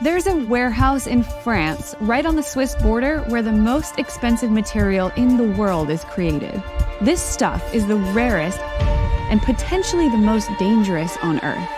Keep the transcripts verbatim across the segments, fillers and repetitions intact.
There's a warehouse in France, right on the Swiss border, where the most expensive material in the world is created. This stuff is the rarest and potentially the most dangerous on Earth.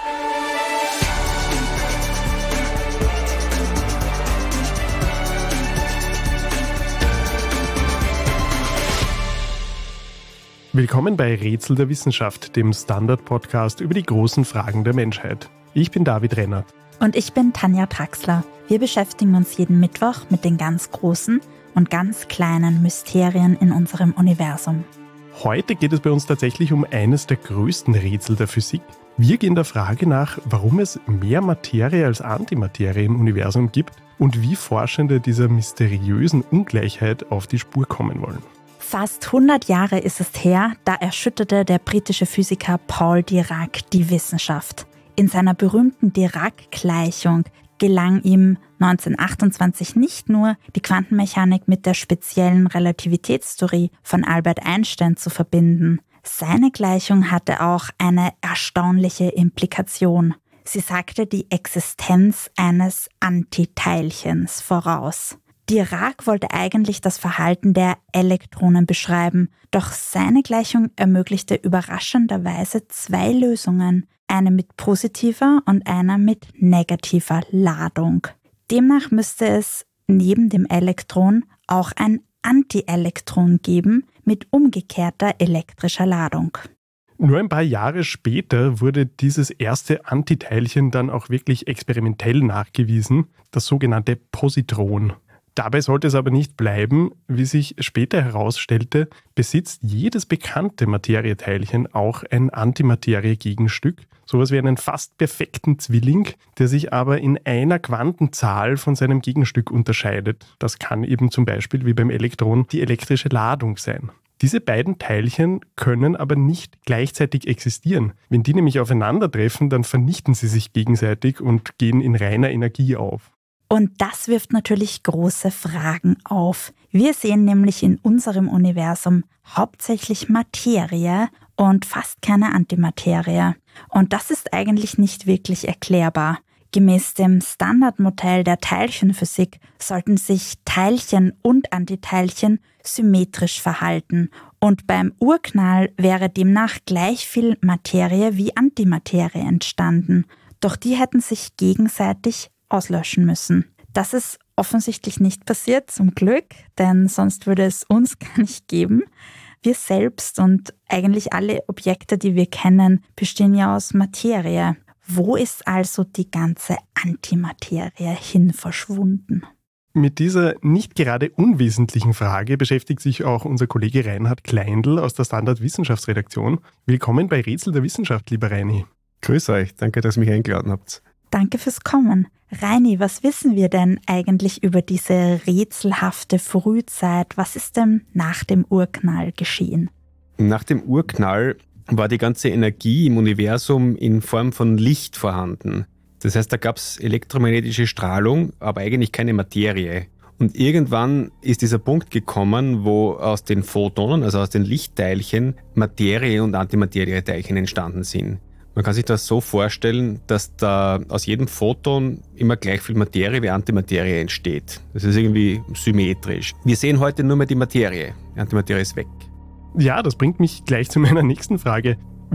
Willkommen bei Rätsel der Wissenschaft, dem Standard-Podcast über die großen Fragen der Menschheit. Ich bin David Rennert. Und ich bin Tanja Traxler. Wir beschäftigen uns jeden Mittwoch mit den ganz großen und ganz kleinen Mysterien in unserem Universum. Heute geht es bei uns tatsächlich um eines der größten Rätsel der Physik. Wir gehen der Frage nach, warum es mehr Materie als Antimaterie im Universum gibt und wie Forschende dieser mysteriösen Ungleichheit auf die Spur kommen wollen. Fast hundert Jahre ist es her, da erschütterte der britische Physiker Paul Dirac die Wissenschaft. In seiner berühmten Dirac-Gleichung gelang ihm neunzehnhundertachtundzwanzig nicht nur, die Quantenmechanik mit der speziellen Relativitätstheorie von Albert Einstein zu verbinden. Seine Gleichung hatte auch eine erstaunliche Implikation. Sie sagte die Existenz eines Antiteilchens voraus. Dirac wollte eigentlich das Verhalten der Elektronen beschreiben, doch seine Gleichung ermöglichte überraschenderweise zwei Lösungen, eine mit positiver und einer mit negativer Ladung. Demnach müsste es neben dem Elektron auch ein Antielektron geben mit umgekehrter elektrischer Ladung. Nur ein paar Jahre später wurde dieses erste Antiteilchen dann auch wirklich experimentell nachgewiesen, das sogenannte Positron. Dabei sollte es aber nicht bleiben. Wie sich später herausstellte, besitzt jedes bekannte Materieteilchen auch ein Antimaterie-Gegenstück, sowas wie einen fast perfekten Zwilling, der sich aber in einer Quantenzahl von seinem Gegenstück unterscheidet. Das kann eben zum Beispiel wie beim Elektron die elektrische Ladung sein. Diese beiden Teilchen können aber nicht gleichzeitig existieren. Wenn die nämlich aufeinandertreffen, dann vernichten sie sich gegenseitig und gehen in reiner Energie auf. Und das wirft natürlich große Fragen auf. Wir sehen nämlich in unserem Universum hauptsächlich Materie und fast keine Antimaterie. Und das ist eigentlich nicht wirklich erklärbar. Gemäß dem Standardmodell der Teilchenphysik sollten sich Teilchen und Antiteilchen symmetrisch verhalten. Und beim Urknall wäre demnach gleich viel Materie wie Antimaterie entstanden. Doch die hätten sich gegenseitig auslöschen müssen. Das ist offensichtlich nicht passiert, zum Glück, denn sonst würde es uns gar nicht geben. Wir selbst und eigentlich alle Objekte, die wir kennen, bestehen ja aus Materie. Wo ist also die ganze Antimaterie hin verschwunden? Mit dieser nicht gerade unwesentlichen Frage beschäftigt sich auch unser Kollege Reinhard Kleindl aus der Standard-Wissenschaftsredaktion. Willkommen bei Rätsel der Wissenschaft, lieber Reini. Grüß euch, danke, dass ihr mich eingeladen habt. Danke fürs Kommen. Reini, was wissen wir denn eigentlich über diese rätselhafte Frühzeit? Was ist denn nach dem Urknall geschehen? Nach dem Urknall war die ganze Energie im Universum in Form von Licht vorhanden. Das heißt, da gab es elektromagnetische Strahlung, aber eigentlich keine Materie. Und irgendwann ist dieser Punkt gekommen, wo aus den Photonen, also aus den Lichtteilchen, Materie- und Antimaterieteilchen entstanden sind. Man kann sich das so vorstellen, dass da aus jedem Photon immer gleich viel Materie wie Antimaterie entsteht. Das ist irgendwie symmetrisch. Wir sehen heute nur mehr die Materie. Die Antimaterie ist weg. Ja, das bringt mich gleich zu meiner nächsten Frage.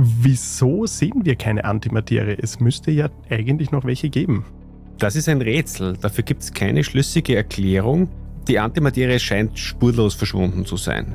Wieso sehen wir keine Antimaterie? Es müsste ja eigentlich noch welche geben. Das ist ein Rätsel. Dafür gibt es keine schlüssige Erklärung. Die Antimaterie scheint spurlos verschwunden zu sein.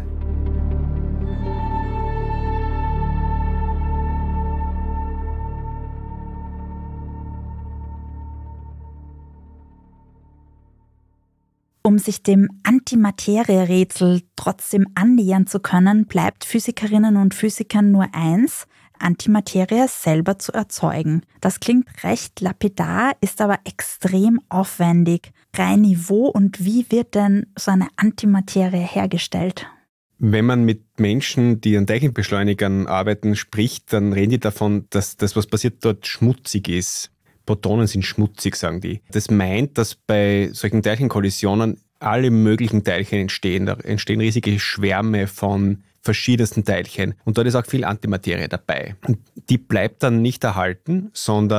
Um sich dem Antimaterie-Rätsel trotzdem annähern zu können, bleibt Physikerinnen und Physikern nur eins, Antimaterie selber zu erzeugen. Das klingt recht lapidar, ist aber extrem aufwendig. Reini, wo und wie wird denn so eine Antimaterie hergestellt? Wenn man mit Menschen, die an Teilchenbeschleunigern arbeiten, spricht, dann reden die davon, dass das, was passiert, dort schmutzig ist. Protonen sind schmutzig, sagen die. Das meint, dass bei solchen Teilchenkollisionen alle möglichen Teilchen entstehen. Da entstehen riesige Schwärme von verschiedensten Teilchen. Und dort ist auch viel Antimaterie dabei. Und die bleibt dann nicht erhalten, sondern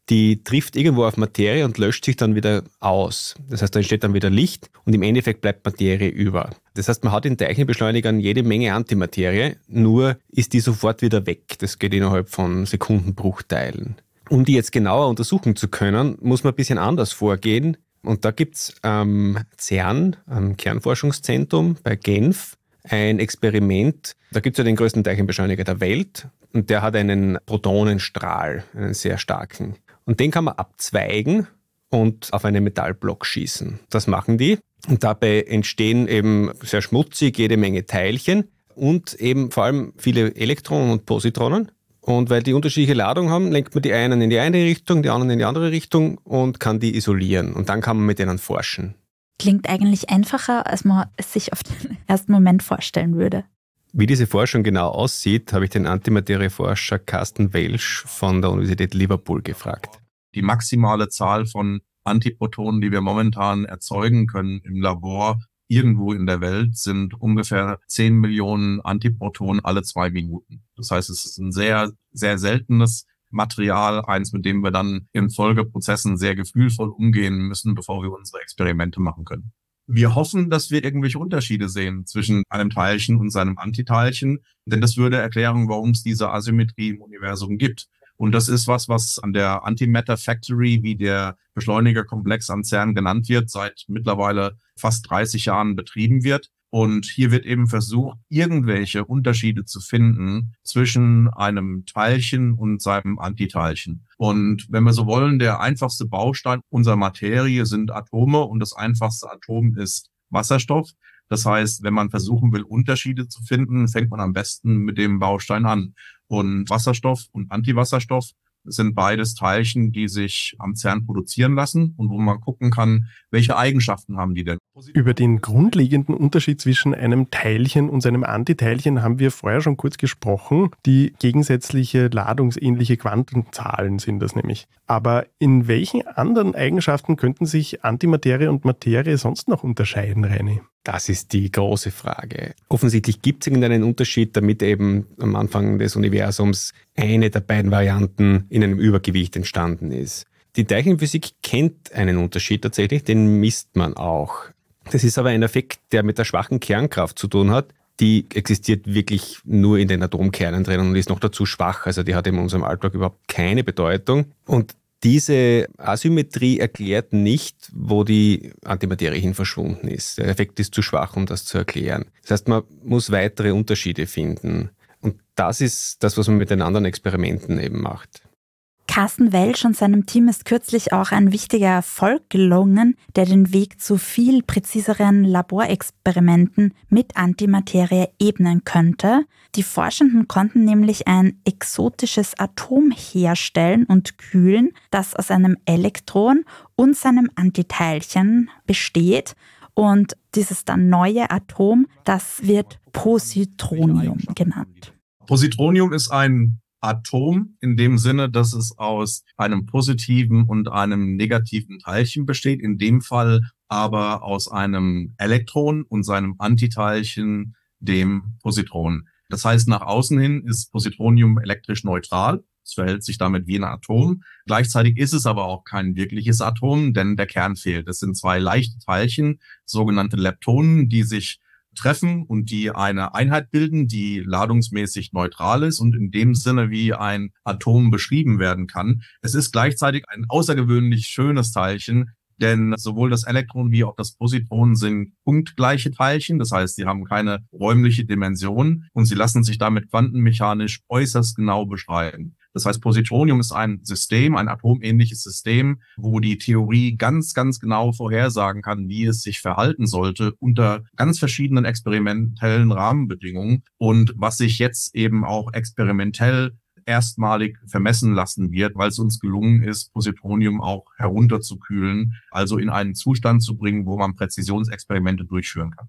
die trifft irgendwo auf Materie und löscht sich dann wieder aus. Das heißt, da entsteht dann wieder Licht und im Endeffekt bleibt Materie über. Das heißt, man hat in Teilchenbeschleunigern jede Menge Antimaterie, nur ist die sofort wieder weg. Das geht innerhalb von Sekundenbruchteilen. Um die jetzt genauer untersuchen zu können, muss man ein bisschen anders vorgehen. Und da gibt es am CERN, am Kernforschungszentrum bei Genf, ein Experiment. Da gibt es ja den größten Teilchenbeschleuniger der Welt und der hat einen Protonenstrahl, einen sehr starken. Und den kann man abzweigen und auf einen Metallblock schießen. Das machen die. Und dabei entstehen eben sehr schmutzig jede Menge Teilchen und eben vor allem viele Elektronen und Positronen. Und weil die unterschiedliche Ladung haben, lenkt man die einen in die eine Richtung, die anderen in die andere Richtung und kann die isolieren. Und dann kann man mit denen forschen. Klingt eigentlich einfacher, als man es sich auf den ersten Moment vorstellen würde. Wie diese Forschung genau aussieht, habe ich den Antimaterieforscher Carsten Welsch von der Universität Liverpool gefragt. Die maximale Zahl von Antiprotonen, die wir momentan erzeugen können im Labor, irgendwo in der Welt, sind ungefähr zehn Millionen Antiprotonen alle zwei Minuten. Das heißt, es ist ein sehr, sehr seltenes Material, eins, mit dem wir dann in Folgeprozessen sehr gefühlvoll umgehen müssen, bevor wir unsere Experimente machen können. Wir hoffen, dass wir irgendwelche Unterschiede sehen zwischen einem Teilchen und seinem Antiteilchen, denn das würde erklären, warum es diese Asymmetrie im Universum gibt. Und das ist was, was an der Antimatter Factory, wie der Beschleunigerkomplex am CERN genannt wird, seit mittlerweile fast dreißig Jahren betrieben wird. Und hier wird eben versucht, irgendwelche Unterschiede zu finden zwischen einem Teilchen und seinem Antiteilchen. Und wenn wir so wollen, der einfachste Baustein unserer Materie sind Atome und das einfachste Atom ist Wasserstoff. Das heißt, wenn man versuchen will, Unterschiede zu finden, fängt man am besten mit dem Baustein an. Und Wasserstoff und Antiwasserstoff sind beides Teilchen, die sich am CERN produzieren lassen und wo man gucken kann, welche Eigenschaften haben die denn. Über den grundlegenden Unterschied zwischen einem Teilchen und seinem Antiteilchen haben wir vorher schon kurz gesprochen. Die gegensätzliche ladungsähnliche Quantenzahlen sind das nämlich. Aber in welchen anderen Eigenschaften könnten sich Antimaterie und Materie sonst noch unterscheiden, Reini? Das ist die große Frage. Offensichtlich gibt es irgendeinen Unterschied, damit eben am Anfang des Universums eine der beiden Varianten in einem Übergewicht entstanden ist. Die Teilchenphysik kennt einen Unterschied tatsächlich, den misst man auch. Das ist aber ein Effekt, der mit der schwachen Kernkraft zu tun hat. Die existiert wirklich nur in den Atomkernen drin und ist noch dazu schwach. Also die hat in unserem Alltag überhaupt keine Bedeutung. Und diese Asymmetrie erklärt nicht, wo die Antimaterie hin verschwunden ist. Der Effekt ist zu schwach, um das zu erklären. Das heißt, man muss weitere Unterschiede finden. Und das ist das, was man mit den anderen Experimenten eben macht. Carsten Welsch und seinem Team ist kürzlich auch ein wichtiger Erfolg gelungen, der den Weg zu viel präziseren Laborexperimenten mit Antimaterie ebnen könnte. Die Forschenden konnten nämlich ein exotisches Atom herstellen und kühlen, das aus einem Elektron und seinem Antiteilchen besteht. Und dieses dann neue Atom, das wird Positronium genannt. Positronium ist ein Atom in dem Sinne, dass es aus einem positiven und einem negativen Teilchen besteht, in dem Fall aber aus einem Elektron und seinem Antiteilchen, dem Positron. Das heißt, nach außen hin ist Positronium elektrisch neutral. Es verhält sich damit wie ein Atom. Gleichzeitig ist es aber auch kein wirkliches Atom, denn der Kern fehlt. Es sind zwei leichte Teilchen, sogenannte Leptonen, die sich treffen und die eine Einheit bilden, die ladungsmäßig neutral ist und in dem Sinne wie ein Atom beschrieben werden kann. Es ist gleichzeitig ein außergewöhnlich schönes Teilchen, denn sowohl das Elektron wie auch das Positron sind punktgleiche Teilchen. Das heißt, sie haben keine räumliche Dimension und sie lassen sich damit quantenmechanisch äußerst genau beschreiben. Das heißt, Positronium ist ein System, ein atomähnliches System, wo die Theorie ganz, ganz genau vorhersagen kann, wie es sich verhalten sollte unter ganz verschiedenen experimentellen Rahmenbedingungen und was sich jetzt eben auch experimentell erstmalig vermessen lassen wird, weil es uns gelungen ist, Positronium auch herunterzukühlen, also in einen Zustand zu bringen, wo man Präzisionsexperimente durchführen kann.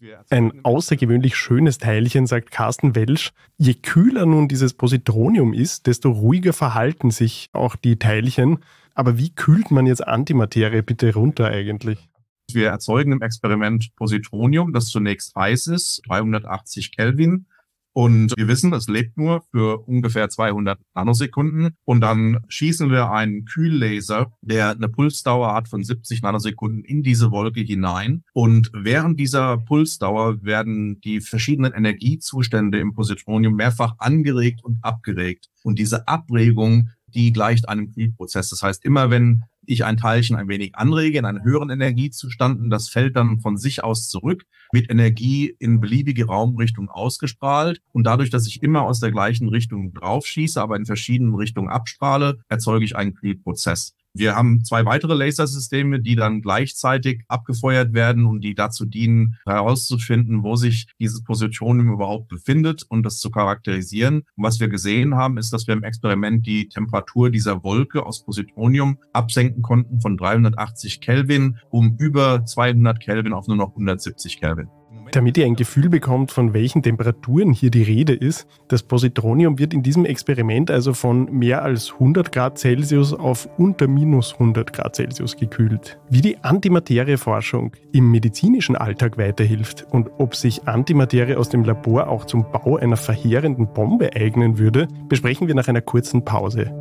Ein außergewöhnlich schönes Teilchen, sagt Carsten Welsch. Je kühler nun dieses Positronium ist, desto ruhiger verhalten sich auch die Teilchen. Aber wie kühlt man jetzt Antimaterie bitte runter eigentlich? Wir erzeugen im Experiment Positronium, das zunächst heiß ist, dreihundertachtzig Kelvin. Und wir wissen, es lebt nur für ungefähr zweihundert Nanosekunden. Und dann schießen wir einen Kühllaser, der eine Pulsdauer hat von siebzig Nanosekunden, in diese Wolke hinein. Und während dieser Pulsdauer werden die verschiedenen Energiezustände im Positronium mehrfach angeregt und abgeregt. Und diese Abregung, die gleicht einem Kühlprozess. Das heißt, immer wenn ich ein Teilchen ein wenig anrege in einen höheren Energiezustand und das fällt dann von sich aus zurück, wird Energie in beliebige Raumrichtungen ausgestrahlt. Und dadurch, dass ich immer aus der gleichen Richtung draufschieße, aber in verschiedenen Richtungen abstrahle, erzeuge ich einen Kühlprozess. Wir haben zwei weitere Lasersysteme, die dann gleichzeitig abgefeuert werden und die dazu dienen, herauszufinden, wo sich dieses Positronium überhaupt befindet und das zu charakterisieren. Und was wir gesehen haben, ist, dass wir im Experiment die Temperatur dieser Wolke aus Positronium absenken konnten von dreihundertachtzig Kelvin um über zweihundert Kelvin auf nur noch hundertsiebzig Kelvin. Damit ihr ein Gefühl bekommt, von welchen Temperaturen hier die Rede ist, das Positronium wird in diesem Experiment also von mehr als hundert Grad Celsius auf unter minus hundert Grad Celsius gekühlt. Wie die Antimaterieforschung im medizinischen Alltag weiterhilft und ob sich Antimaterie aus dem Labor auch zum Bau einer verheerenden Bombe eignen würde, besprechen wir nach einer kurzen Pause.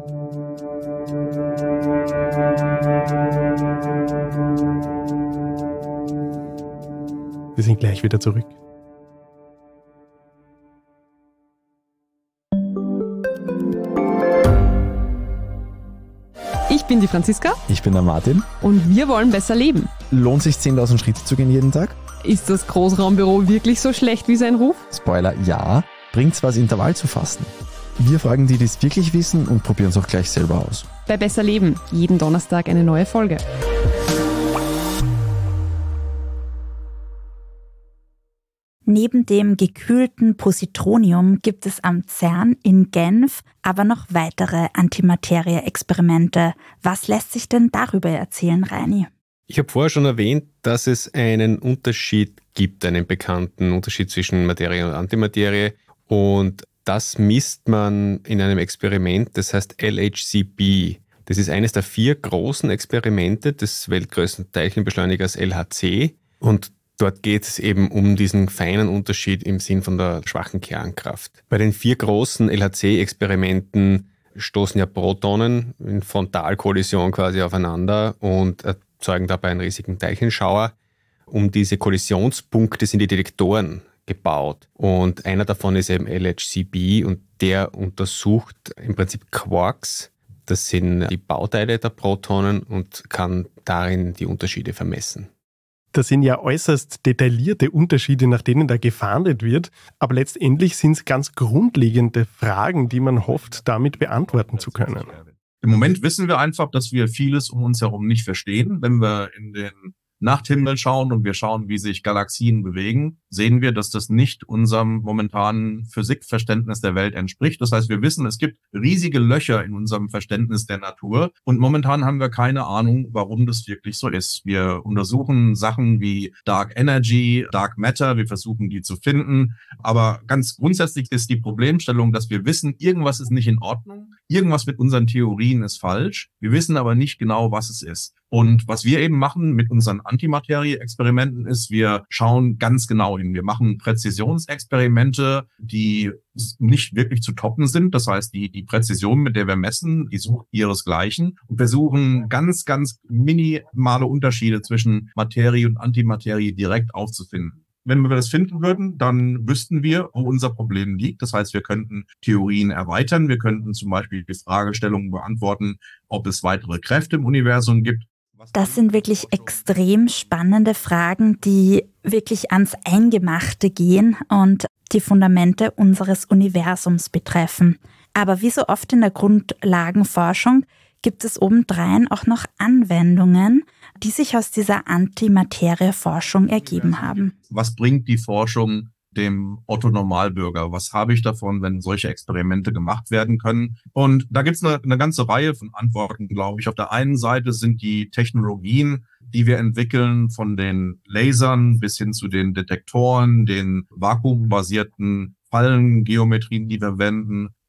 Wir sind gleich wieder zurück. Ich bin die Franziska. Ich bin der Martin. Und wir wollen besser leben. Lohnt sich zehntausend Schritte zu gehen jeden Tag? Ist das Großraumbüro wirklich so schlecht wie sein Ruf? Spoiler, ja. Bringt's was, Intervall zu fasten? Wir fragen die, die es wirklich wissen und probieren es auch gleich selber aus. Bei Besser Leben, jeden Donnerstag eine neue Folge. Neben dem gekühlten Positronium gibt es am CERN in Genf aber noch weitere Antimaterie-Experimente. Was lässt sich denn darüber erzählen, Reini? Ich habe vorher schon erwähnt, dass es einen Unterschied gibt, einen bekannten Unterschied zwischen Materie und Antimaterie. Und das misst man in einem Experiment, das heißt L H C B. Das ist eines der vier großen Experimente des weltgrößten Teilchenbeschleunigers L H C. Und dort geht es eben um diesen feinen Unterschied im Sinn von der schwachen Kernkraft. Bei den vier großen L H C-Experimenten stoßen ja Protonen in Frontalkollision quasi aufeinander und erzeugen dabei einen riesigen Teilchenschauer. Um diese Kollisionspunkte sind die Detektoren gebaut. Und einer davon ist eben L H C B und der untersucht im Prinzip Quarks. Das sind die Bauteile der Protonen und kann darin die Unterschiede vermessen. Das sind ja äußerst detaillierte Unterschiede, nach denen da gefahndet wird. Aber letztendlich sind es ganz grundlegende Fragen, die man hofft, damit beantworten zu können. Im Moment wissen wir einfach, dass wir vieles um uns herum nicht verstehen. Wenn wir in den Nachthimmel schauen und wir schauen, wie sich Galaxien bewegen, sehen wir, dass das nicht unserem momentanen Physikverständnis der Welt entspricht. Das heißt, wir wissen, es gibt riesige Löcher in unserem Verständnis der Natur und momentan haben wir keine Ahnung, warum das wirklich so ist. Wir untersuchen Sachen wie Dark Energy, Dark Matter, wir versuchen die zu finden, aber ganz grundsätzlich ist die Problemstellung, dass wir wissen, irgendwas ist nicht in Ordnung, irgendwas mit unseren Theorien ist falsch, wir wissen aber nicht genau, was es ist. Und was wir eben machen mit unseren Antimaterie-Experimenten ist, wir schauen ganz genau hin. Wir machen Präzisionsexperimente, die nicht wirklich zu toppen sind. Das heißt, die, die Präzision, mit der wir messen, die sucht ihresgleichen und versuchen ganz, ganz minimale Unterschiede zwischen Materie und Antimaterie direkt aufzufinden. Wenn wir das finden würden, dann wüssten wir, wo unser Problem liegt. Das heißt, wir könnten Theorien erweitern. Wir könnten zum Beispiel die Fragestellungen beantworten, ob es weitere Kräfte im Universum gibt. Das sind wirklich extrem spannende Fragen, die wirklich ans Eingemachte gehen und die Fundamente unseres Universums betreffen. Aber wie so oft in der Grundlagenforschung gibt es obendrein auch noch Anwendungen, die sich aus dieser Antimaterie-Forschung ergeben haben. Was bringt die Forschung dem Otto-Normalbürger? Was habe ich davon, wenn solche Experimente gemacht werden können? Und da gibt es eine, eine ganze Reihe von Antworten, glaube ich. Auf der einen Seite sind die Technologien, die wir entwickeln, von den Lasern bis hin zu den Detektoren, den vakuumbasierten Fallengeometrien, die wir verwenden.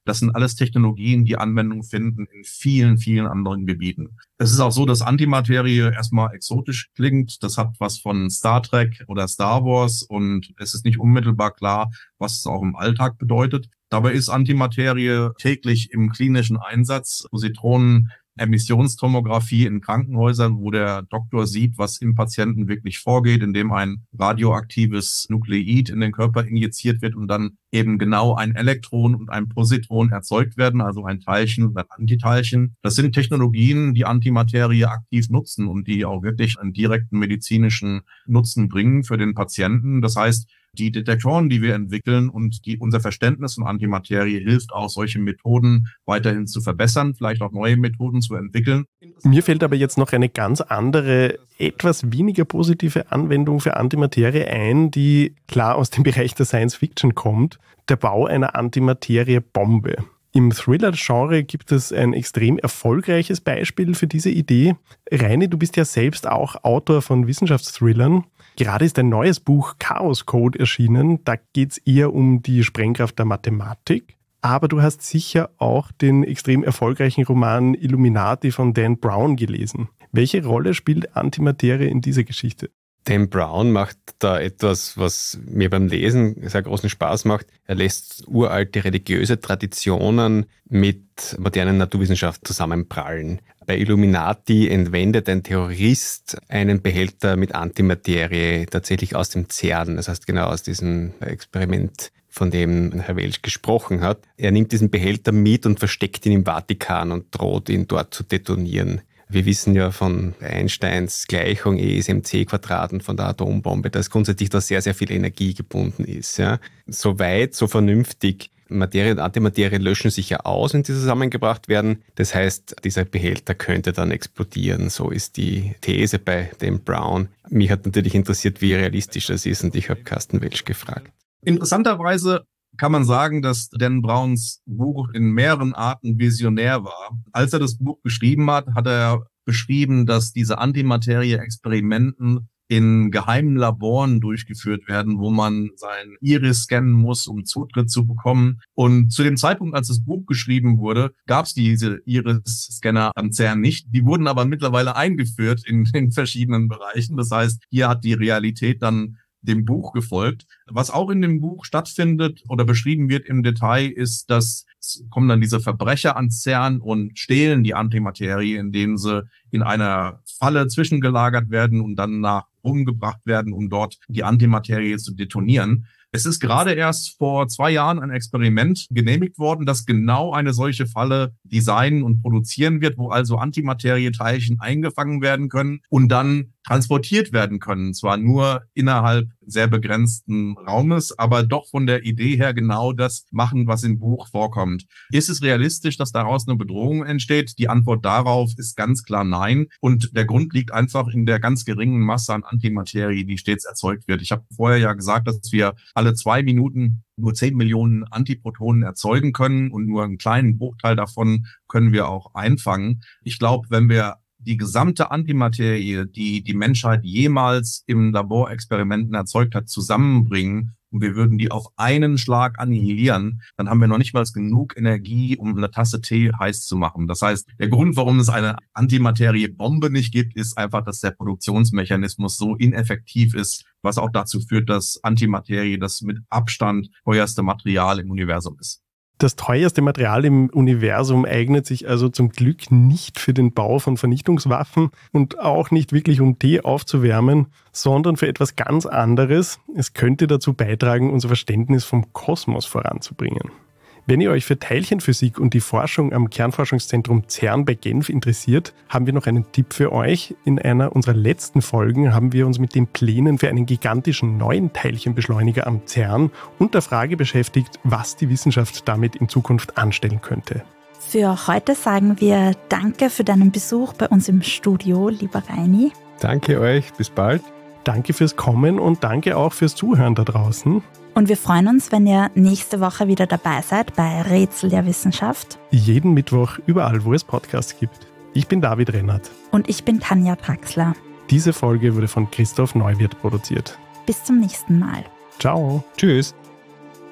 Das sind alles Technologien, die Anwendung finden in vielen, vielen anderen Gebieten. Es ist auch so, dass Antimaterie erstmal exotisch klingt. Das hat was von Star Trek oder Star Wars und es ist nicht unmittelbar klar, was es auch im Alltag bedeutet. Dabei ist Antimaterie täglich im klinischen Einsatz. Positronen Emissionstomographie in Krankenhäusern, wo der Doktor sieht, was im Patienten wirklich vorgeht, indem ein radioaktives Nukleid in den Körper injiziert wird und dann eben genau ein Elektron und ein Positron erzeugt werden, also ein Teilchen und ein Antiteilchen. Das sind Technologien, die Antimaterie aktiv nutzen und die auch wirklich einen direkten medizinischen Nutzen bringen für den Patienten. Das heißt, die Detektoren, die wir entwickeln und die unser Verständnis von Antimaterie hilft auch, solche Methoden weiterhin zu verbessern, vielleicht auch neue Methoden zu entwickeln. Mir fällt aber jetzt noch eine ganz andere, etwas weniger positive Anwendung für Antimaterie ein, die klar aus dem Bereich der Science Fiction kommt: der Bau einer Antimaterie-Bombe. Im Thriller-Genre gibt es ein extrem erfolgreiches Beispiel für diese Idee. Reini, du bist ja selbst auch Autor von Wissenschaftsthrillern. Gerade ist ein neues Buch Chaos Code erschienen. Da geht es eher um die Sprengkraft der Mathematik. Aber du hast sicher auch den extrem erfolgreichen Roman Illuminati von Dan Brown gelesen. Welche Rolle spielt Antimaterie in dieser Geschichte? Dan Brown macht da etwas, was mir beim Lesen sehr großen Spaß macht. Er lässt uralte religiöse Traditionen mit modernen Naturwissenschaften zusammenprallen. Bei Illuminati entwendet ein Terrorist einen Behälter mit Antimaterie tatsächlich aus dem CERN, das heißt genau aus diesem Experiment, von dem Herr Welsch gesprochen hat. Er nimmt diesen Behälter mit und versteckt ihn im Vatikan und droht ihn dort zu detonieren. Wir wissen ja von Einsteins Gleichung E ist mc Quadrat und von der Atombombe, dass grundsätzlich da sehr, sehr viel Energie gebunden ist. Ja. So weit, so vernünftig. Materie und Antimaterie löschen sich ja aus, wenn sie zusammengebracht werden. Das heißt, dieser Behälter könnte dann explodieren. So ist die These bei Dan Brown. Mich hat natürlich interessiert, wie realistisch das ist, und ich habe Carsten Welsch gefragt. Interessanterweise kann man sagen, dass Dan Browns Buch in mehreren Arten visionär war. Als er das Buch geschrieben hat, hat er beschrieben, dass diese Antimaterie-Experimenten in geheimen Laboren durchgeführt werden, wo man sein Iris scannen muss, um Zutritt zu bekommen. Und zu dem Zeitpunkt, als das Buch geschrieben wurde, gab es diese Iris-Scanner am CERN nicht. Die wurden aber mittlerweile eingeführt in den verschiedenen Bereichen. Das heißt, hier hat die Realität dann dem Buch gefolgt. Was auch in dem Buch stattfindet oder beschrieben wird im Detail, ist, dass es kommen dann diese Verbrecher ans CERN und stehlen die Antimaterie, indem sie in einer Falle zwischengelagert werden und dann nach umgebracht werden, um dort die Antimaterie zu detonieren. Es ist gerade erst vor zwei Jahren ein Experiment genehmigt worden, das genau eine solche Falle designen und produzieren wird, wo also Antimaterieteilchen eingefangen werden können und dann transportiert werden können. Zwar nur innerhalb sehr begrenzten Raumes, aber doch von der Idee her genau das machen, was im Buch vorkommt. Ist es realistisch, dass daraus eine Bedrohung entsteht? Die Antwort darauf ist ganz klar nein. Und der Grund liegt einfach in der ganz geringen Masse an Antimaterie, die stets erzeugt wird. Ich habe vorher ja gesagt, dass wir alle zwei Minuten nur zehn Millionen Antiprotonen erzeugen können und nur einen kleinen Bruchteil davon können wir auch einfangen. Ich glaube, wenn wir die gesamte Antimaterie, die die Menschheit jemals im Laborexperimenten erzeugt hat, zusammenbringen und wir würden die auf einen Schlag annihilieren, dann haben wir noch nicht mal genug Energie, um eine Tasse Tee heiß zu machen. Das heißt, der Grund, warum es eine Antimateriebombe nicht gibt, ist einfach, dass der Produktionsmechanismus so ineffektiv ist, was auch dazu führt, dass Antimaterie das mit Abstand teuerste Material im Universum ist. Das teuerste Material im Universum eignet sich also zum Glück nicht für den Bau von Vernichtungswaffen und auch nicht wirklich, um Tee aufzuwärmen, sondern für etwas ganz anderes. Es könnte dazu beitragen, unser Verständnis vom Kosmos voranzubringen. Wenn ihr euch für Teilchenphysik und die Forschung am Kernforschungszentrum CERN bei Genf interessiert, haben wir noch einen Tipp für euch. In einer unserer letzten Folgen haben wir uns mit den Plänen für einen gigantischen neuen Teilchenbeschleuniger am CERN und der Frage beschäftigt, was die Wissenschaft damit in Zukunft anstellen könnte. Für heute sagen wir Danke für deinen Besuch bei uns im Studio, lieber Reini. Danke euch, bis bald. Danke fürs Kommen und danke auch fürs Zuhören da draußen. Und wir freuen uns, wenn ihr nächste Woche wieder dabei seid bei Rätsel der Wissenschaft. Jeden Mittwoch überall, wo es Podcasts gibt. Ich bin David Rennert. Und ich bin Tanja Traxler. Diese Folge wurde von Christoph Neuwirth produziert. Bis zum nächsten Mal. Ciao. Tschüss.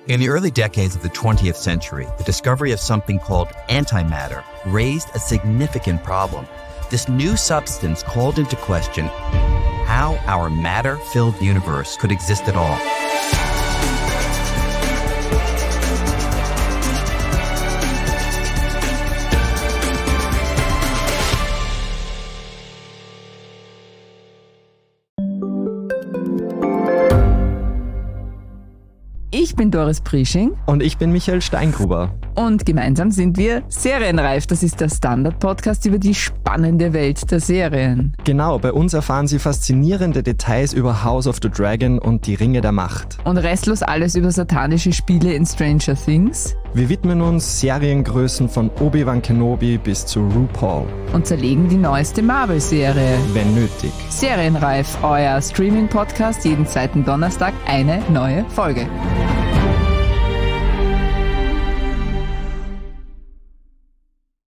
In the early decades of the twentieth century, the discovery of something called antimatter raised a significant problem. This new substance called into question how our matter-filled universe could exist at all. Ich bin Doris Prisching. Und ich bin Michael Steingruber. Und gemeinsam sind wir Serienreif. Das ist der Standard-Podcast über die spannende Welt der Serien. Genau, bei uns erfahren Sie faszinierende Details über House of the Dragon und die Ringe der Macht. Und restlos alles über satanische Spiele in Stranger Things. Wir widmen uns Seriengrößen von Obi-Wan Kenobi bis zu RuPaul. Und zerlegen die neueste Marvel-Serie. Wenn nötig. Serienreif, euer Streaming-Podcast, jeden zweiten Donnerstag eine neue Folge.